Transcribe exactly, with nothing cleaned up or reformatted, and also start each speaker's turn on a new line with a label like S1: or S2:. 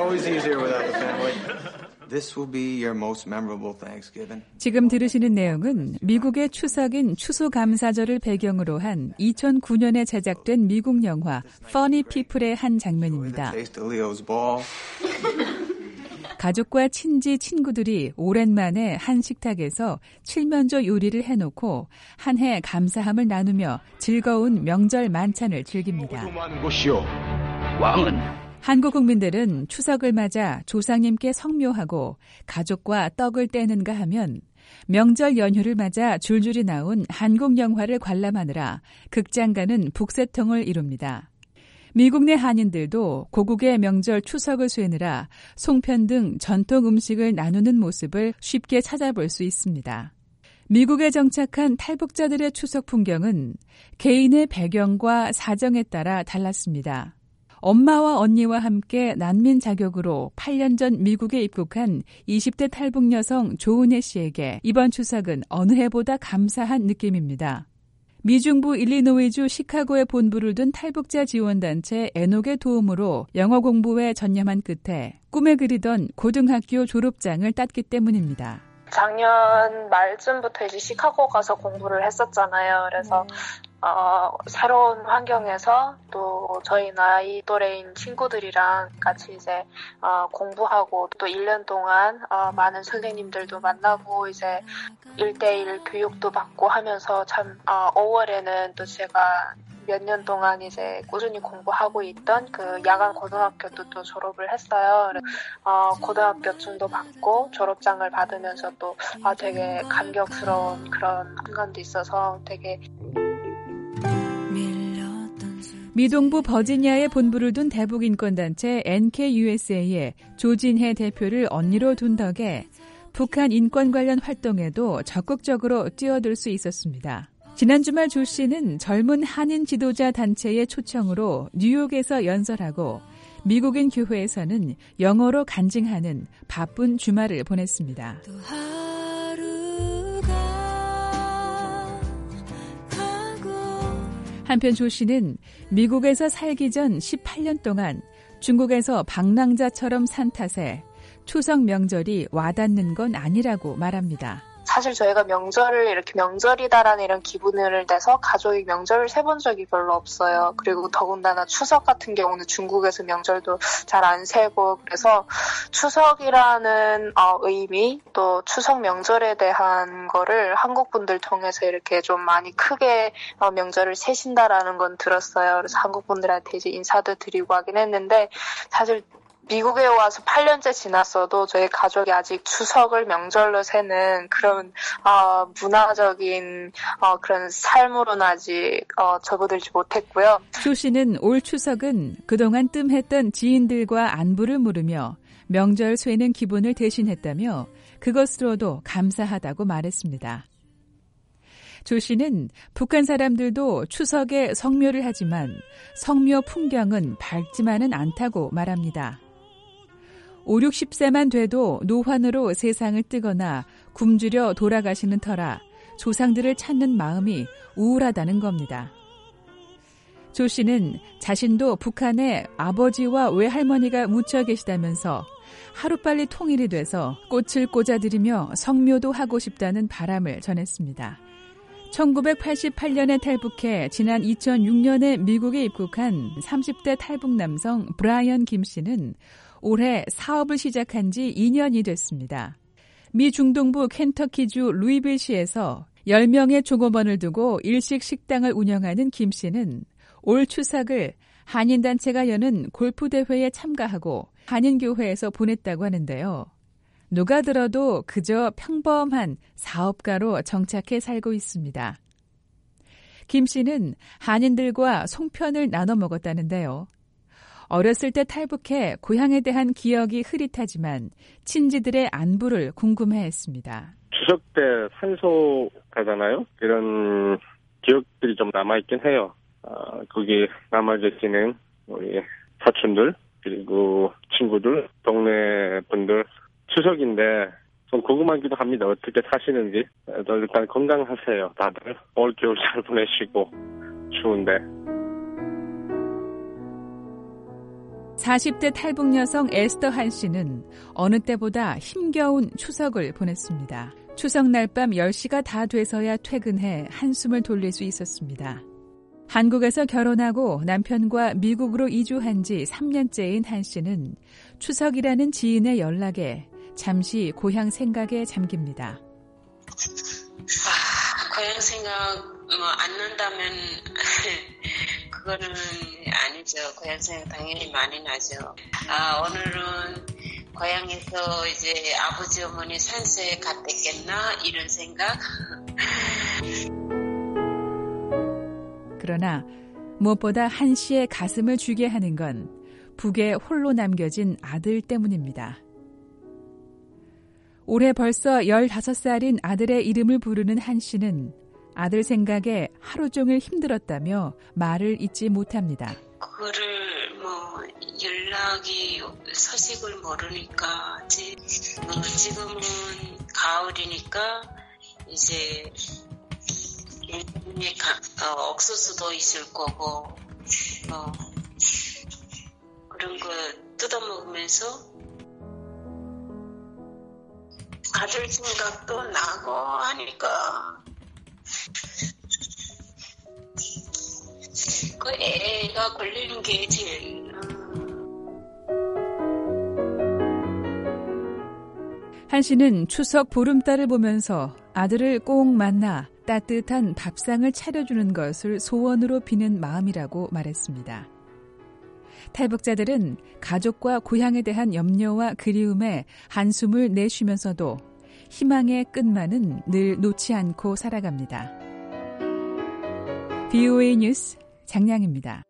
S1: always easier without the family. This will be your most memorable Thanksgiving.
S2: 지금 들으시는 내용은 미국의 추석인 추수감사절을 배경으로 한 이천구 년에 제작된 미국 영화 Funny People의 한 장면입니다. 가족과 친지, 친구들이 오랜만에 한 식탁에서 칠면조 요리를 해놓고 한 해 감사함을 나누며 즐거운 명절 만찬을 즐깁니다.
S3: 왕은
S2: 한국 국민들은 추석을 맞아 조상님께 성묘하고 가족과 떡을 떼는가 하면 명절 연휴를 맞아 줄줄이 나온 한국 영화를 관람하느라 극장 가는 북새통을 이룹니다. 미국 내 한인들도 고국의 명절 추석을 쇠느라 송편 등 전통 음식을 나누는 모습을 쉽게 찾아볼 수 있습니다. 미국에 정착한 탈북자들의 추석 풍경은 개인의 배경과 사정에 따라 달랐습니다. 엄마와 언니와 함께 난민 자격으로 팔 년 전 미국에 입국한 이십 대 탈북 여성 조은혜 씨에게 이번 추석은 어느 해보다 감사한 느낌입니다. 미중부 일리노이주 시카고에 본부를 둔 탈북자 지원단체 에녹의 도움으로 영어 공부에 전념한 끝에 꿈에 그리던 고등학교 졸업장을 땄기 때문입니다.
S4: 작년 말쯤부터 이제 시카고 가서 공부를 했었잖아요. 그래서 어, 새로운 환경에서 또 저희 나이 또래인 친구들이랑 같이 이제 어, 공부하고 또 일 년 동안 어, 많은 선생님들도 만나고 이제 일대일 교육도 받고 하면서 참 어, 오월에는 또 제가 몇 년 동안 이제 꾸준히 공부하고 있던 그 야간 고등학교도 또 졸업을 했어요. 어, 고등학교증도 받고 졸업장을 받으면서 또 아, 되게 감격스러운 그런 순간도 있어서 되게
S2: 미동부 버지니아에 본부를 둔 대북 인권단체 엔케이유에스에이의 조진혜 대표를 언니로 둔 덕에 북한 인권 관련 활동에도 적극적으로 뛰어들 수 있었습니다. 지난 주말 조 씨는 젊은 한인 지도자 단체의 초청으로 뉴욕에서 연설하고 미국인 교회에서는 영어로 간증하는 바쁜 주말을 보냈습니다. 한편 조 씨는 미국에서 살기 전 십팔 년 동안 중국에서 방랑자처럼 산 탓에 추석 명절이 와닿는 건 아니라고 말합니다.
S4: 사실 저희가 명절을 이렇게 명절이다라는 이런 기분을 내서 가족이 명절을 세본 적이 별로 없어요. 그리고 더군다나 추석 같은 경우는 중국에서 명절도 잘 안 세고 그래서 추석이라는 어, 의미 또 추석 명절에 대한 거를 한국 분들 통해서 이렇게 좀 많이 크게 어, 명절을 세신다라는 건 들었어요. 그래서 한국 분들한테 이제 인사도 드리고 하긴 했는데 사실 미국에 와서 팔 년째 지났어도 저희 가족이 아직 추석을 명절로 세는 그런 어, 문화적인 어, 그런 삶으로는 아직 어, 접어들지 못했고요.
S2: 조 씨는 올 추석은 그동안 뜸했던 지인들과 안부를 물으며 명절 쇠는 기분을 대신했다며 그것으로도 감사하다고 말했습니다. 조 씨는 북한 사람들도 추석에 성묘를 하지만 성묘 풍경은 밝지만은 않다고 말합니다. 오, 육십 세만 돼도 노환으로 세상을 뜨거나 굶주려 돌아가시는 터라 조상들을 찾는 마음이 우울하다는 겁니다. 조 씨는 자신도 북한에 아버지와 외할머니가 묻혀 계시다면서 하루빨리 통일이 돼서 꽃을 꽂아드리며 성묘도 하고 싶다는 바람을 전했습니다. 천구백팔십팔 년에 탈북해 지난 이천육 년에 미국에 입국한 삼십 대 탈북 남성 브라이언 김 씨는 올해 사업을 시작한 지 이 년이 됐습니다. 미 중동부 켄터키주 루이빌시에서 열 명의 종업원을 두고 일식 식당을 운영하는 김 씨는 올 추석을 한인단체가 여는 골프대회에 참가하고 한인교회에서 보냈다고 하는데요. 누가 들어도 그저 평범한 사업가로 정착해 살고 있습니다. 김 씨는 한인들과 송편을 나눠 먹었다는데요. 어렸을 때 탈북해 고향에 대한 기억이 흐릿하지만 친지들의 안부를 궁금해했습니다.
S5: 추석 때 산소 가잖아요. 이런 기억들이 좀 남아있긴 해요. 어, 거기 남아 계시는 우리 사촌들 그리고 친구들, 동네 분들 추석인데 좀 궁금하기도 합니다. 어떻게 사시는지. 일단 건강하세요. 다들 올 겨울 잘 보내시고 추운데.
S2: 사십 대 탈북 여성 에스더 한 씨는 어느 때보다 힘겨운 추석을 보냈습니다. 추석 날 밤 열 시가 다 돼서야 퇴근해 한숨을 돌릴 수 있었습니다. 한국에서 결혼하고 남편과 미국으로 이주한 지 삼 년째인 한 씨는 추석이라는 지인의 연락에 잠시 고향 생각에 잠깁니다.
S3: 아, 고향 생각 뭐 안 난다면 그거는 아니죠. 고향 생각 당연히 많이 나죠. 아, 오늘은 고향에서 이제 아버지 어머니 산소에 갔댔겠나 이런 생각.
S2: 그러나 무엇보다 한 씨의 가슴을 쥐게 하는 건 북에 홀로 남겨진 아들 때문입니다. 올해 벌써 열다섯 살인 아들의 이름을 부르는 한 씨는 아들 생각에 하루 종일 힘들었다며 말을 잇지 못합니다.
S3: 그거를 뭐 연락이 소식을 모르니까 뭐 지금은 가을이니까 이제 어, 옥수수도 있을 거고 뭐 그런 거 뜯어먹으면서 아들 생각도 나고 하니까 그 애가 걸리는 게 제일
S2: 한 씨는 추석 보름달을 보면서 아들을 꼭 만나 따뜻한 밥상을 차려주는 것을 소원으로 비는 마음이라고 말했습니다. 탈북자들은 가족과 고향에 대한 염려와 그리움에 한숨을 내쉬면서도 희망의 끝만은 늘 놓지 않고 살아갑니다. 브이오에이 뉴스 장량입니다.